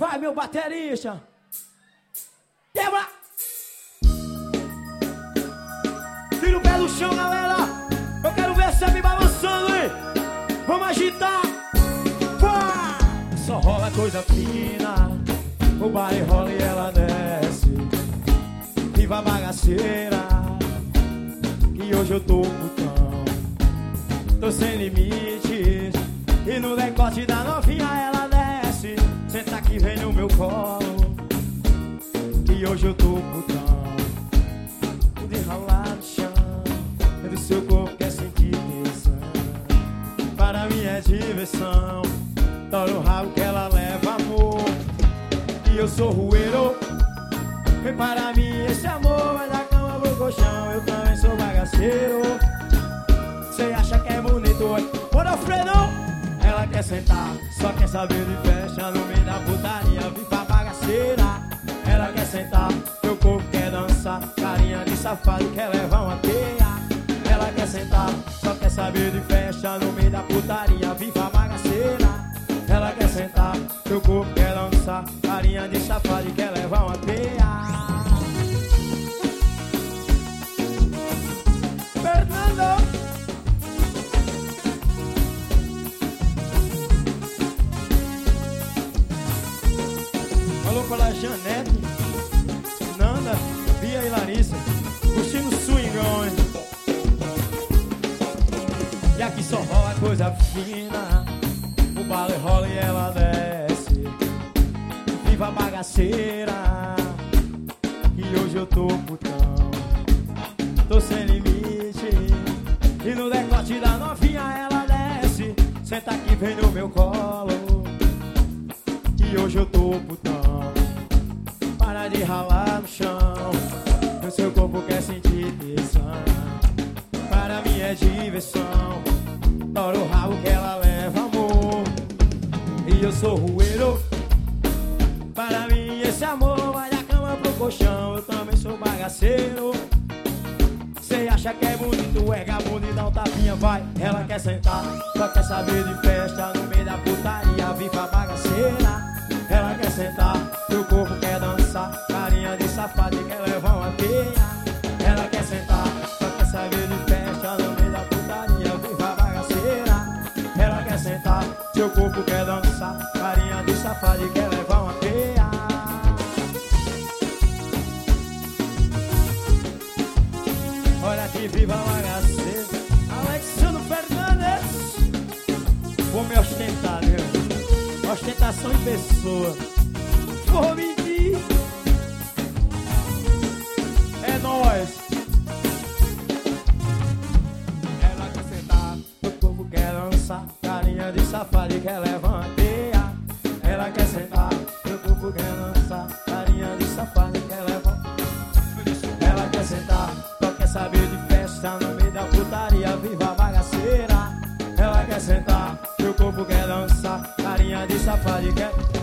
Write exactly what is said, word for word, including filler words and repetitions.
Vai, meu baterista. Quebra! Tira o pé do chão, galera. Eu quero ver você me balançando, hein? Vamos agitar. Vai! Só rola coisa fina. O baile rola e ela desce. Viva a bagaceira. Que hoje eu tô putão. Tô sem limites. E no decote da novinha ela desce. Senta aqui, vem no meu colo. E hoje eu tô putão. Tudo enrolado no chão. E do seu corpo quer sentir tesão. Para mim é diversão. Toro o rabo que ela leva, amor. E eu sou rueiro. Vem para mim esse amor. Vai da cama pro colchão. Eu também sou bagaceiro. Cê acha que é bonito, oi? Ô, Alfredo! Ela quer sentar, só quer saber de festa. No meio da putaria, viva a bagaceira. Ela quer sentar, meu corpo quer dançar. Carinha de safado, quer levar uma teia. Ela quer sentar, só quer saber de festa. No meio da putaria, viva a bagaceira. Ela quer sentar, meu corpo quer dançar. Carinha de safado, quer levar uma teia. Fernando! Falou para Janete, Nanda, Bia e Larissa, curtindo o swingão, hein? E aqui só rola coisa fina. O baile rola e ela desce. Viva a bagaceira. Que hoje eu tô putão. Tô sem limite. E no decote da novinha ela desce. Senta aqui, vem no meu colo. E hoje eu tô putão. Para de ralar no chão. O seu corpo quer sentir tesão. Para mim é diversão. Toro o rabo que ela leva, amor. E eu sou rueiro. Para mim esse amor vai da cama pro colchão. Eu também sou bagaceiro. Cê acha que é bonito, é gabudo e dá um tapinha, vai. Ela quer sentar, só quer saber de festa. No meio da putaria, viva a bagaceira. Ela quer sentar, seu corpo quer dançar. Carinha de safado e quer levar uma teia. Ela quer sentar, só quer saber de festa. No meio da putaria, viva a bagaceira. Ela quer sentar, seu corpo quer dançar. Carinha de safado e quer levar uma teia. Olha aqui, viva a bagaceira. Alexandre Fernandes. Vou me ostentar, meu. Ostentação em pessoa. Vou mentir. É nóis. Ela quer sentar, o corpo quer dançar. Carinha de safado e quer levar uma teia. Ela quer sentar, o corpo quer dançar. Carinha de safado e quer levar. Ela quer sentar, só quer saber de festa. No meio da putaria, viva a bagaceira. Ela quer sentar, seu corpo quer dançar. Carinha de safado e quer